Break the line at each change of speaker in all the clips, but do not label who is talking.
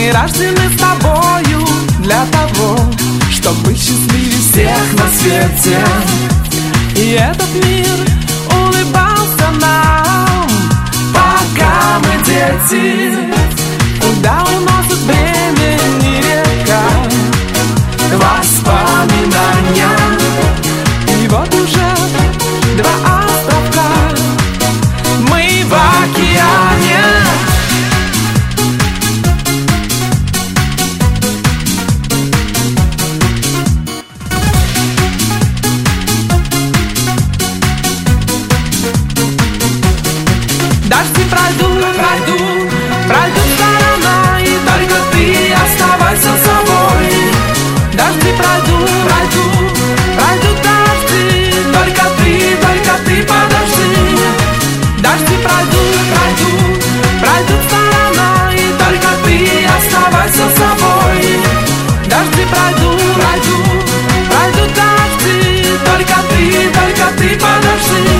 Мы рождены с тобою для того, чтобы быть счастливее всех на свете. И этот мир улыбался нам, пока мы дети. Куда уносит времени река воспоминания. И вот уже 2 островка, мы в океане. Дожди пройдут сторона, и только ты оставайся собой. Дожди пройдут дожди, только ты подожди. Дожди пройдут сторона, и только ты оставайся собой. Дожди пройдут дожди, только ты подожди.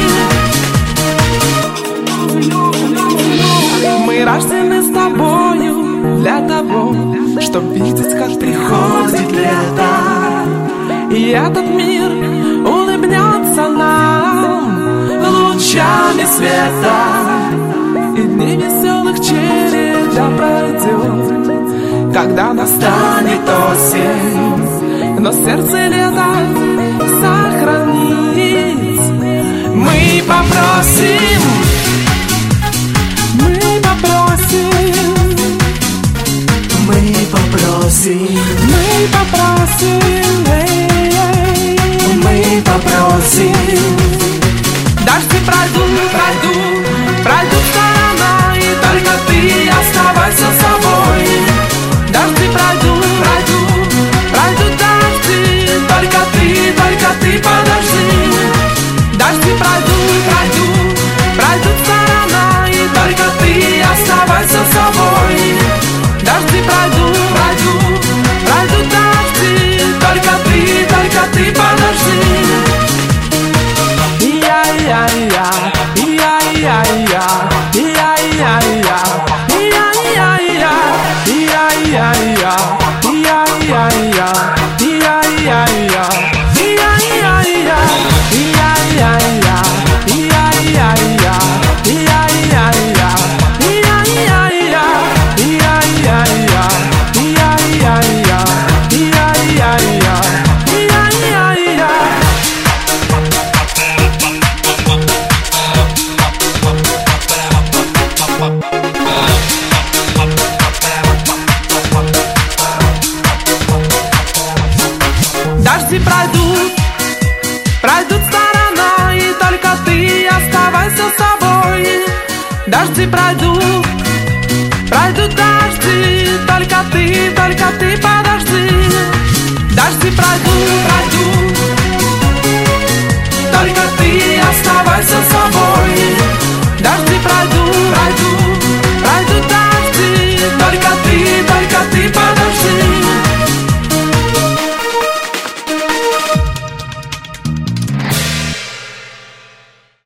Мы рождены с тобою для того, чтоб видеть, как приходит лето. И этот мир улыбнется нам лучами света. И дни веселых череда пройдет, когда настанет осень. Но сердце лето сохранить мы попросим. Мы попросим. Дожди пройдут сторона, и только ты оставайся собой. Дожди пройдут дожди, только ты подожди. Дожди пройдут сторона, и только ты оставайся собой. Дожди пройдут дожди, только ты подожди. Я-я-я, я-я-я, я-я-я, я-я-я, я-я-я, я-я-я, я-я-я, я-я-я, я-я-я, я-я-я, я-я-я. Дожди пройдут сторона, и только ты оставайся собой. Дожди пройдут дожди, только ты подожди. Дожди пройдут, только ты оставайся собой.